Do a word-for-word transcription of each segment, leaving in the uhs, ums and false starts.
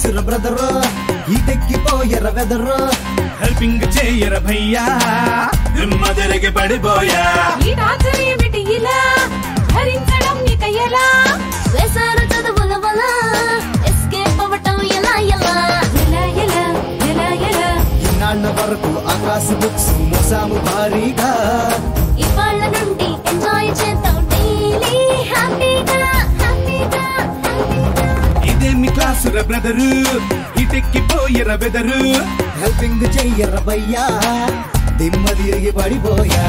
క్లాసుర brother ఈటెక్కిపోయర weather helping చేయర భయ్యా దిమ్మదరికి పడిపోయా ఈ టార్చర్ ఏమిటి ఇలా భరించడం ఇక ఎలా వేసారు చదువుల వల్ల ఎస్కేప్ అవ్వటం ఎలా ఎలా ఎలా ఎలా ఎలా ఎలా ఇన్నాళ్ళ వరకు ఆకాశ బుక్స్ మోసాము భారీగా ఇవాళ్ళ నుండి ఎంజాయ్ చేద్దాం డైలీ హ్యాపీగా హ్యాపీగా హ్యాపీగా ఇదేమి క్లాసుర బ్రదరు ఇటెక్కిపోయర వెదరు హెల్పింగ్ చెయ్యర భయ్యా దిమ్మ తిరిగి పడిపోయా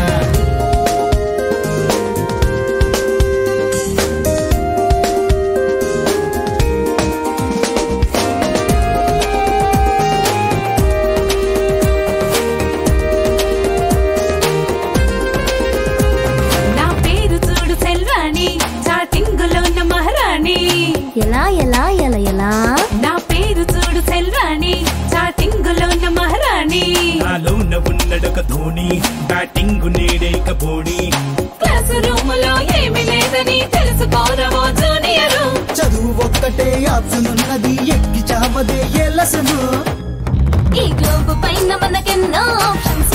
నా పేరు చూడు సెల్వాణి చాటింగులో ఉన్న మహారాణి ఎలా ఎలా ఎలా ఎలా నా పేరు చూడు సెల్వాణి చాటింగులో ఉన్న మహారాణి నాలోన ఉన్నడొక ధోని బ్యాటింగ్ నేడేక బోడి క్లాస్ రూమ్ లో ఏమీ లేదని తెలుసుకోరవో జూనియరు చదువు ఒక్కటే ఆప్షన్ ఉన్నది ఎక్కి చావదే ఏ లెసను ఈ గ్లోబ్ పైన మనకెన్నో ఆప్షన్స్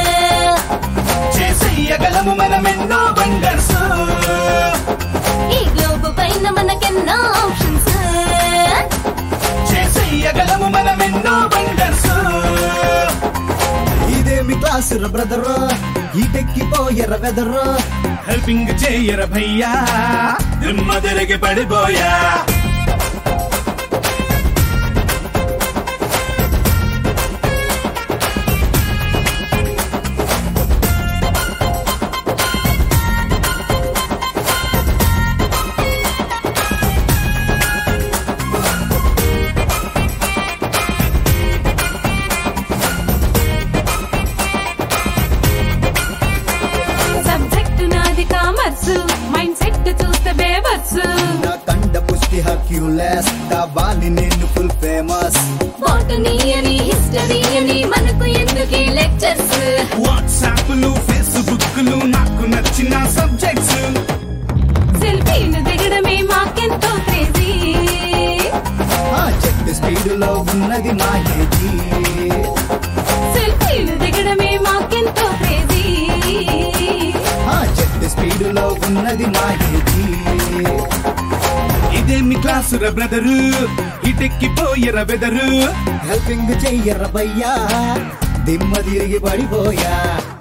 చేసేయగలము మనమెన్నో బండర్స్ ఈ గ్లోబ్ పైన మనకెన్నో ఆప్షన్స్ చేసేయగలము మనమెన్నో బండర్స్ ఇదేమి క్లాసుర బ్రదర్ ఈటెక్కిపోయర వెదర్ హెల్పింగ్ చేయర భయ్యా దిమ్మదరికి పడిపోయా సబ్జెక్ట్ నాది కామర్స్ మైండ్ సెట్ చూస్తే బేవర్స్ నా కండ పుష్టి హర్క్యులస్ కావాలి నేను ఫుల్ ఫేమస్ బాటనీ అని హిస్టరీ అని మనకు ఎందుకు లెక్చర్స్ వాట్సాప్లు ఫేస్బుక్లు నాకు నచ్చిన సబ్జెక్ట్స్ సెల్ఫీలు దిగడమే మాకెంతో క్రేజీ ఆ చెట్టు స్పీడ్ లో ఉన్నది మా ఏజీ సెల్ఫీలు దిగడమే మాకెంతో క్రేజీ ఆ చెట్టు స్పీడ్ లో ఉన్నది మా ఏజీ ఇదేమి క్లాసుర బ్రదరు ఇటెక్కిపోయర వెదరు హెల్పింగ్ చెయ్యర భయ్యా దిమ్మ తిరిగి పడిపోయా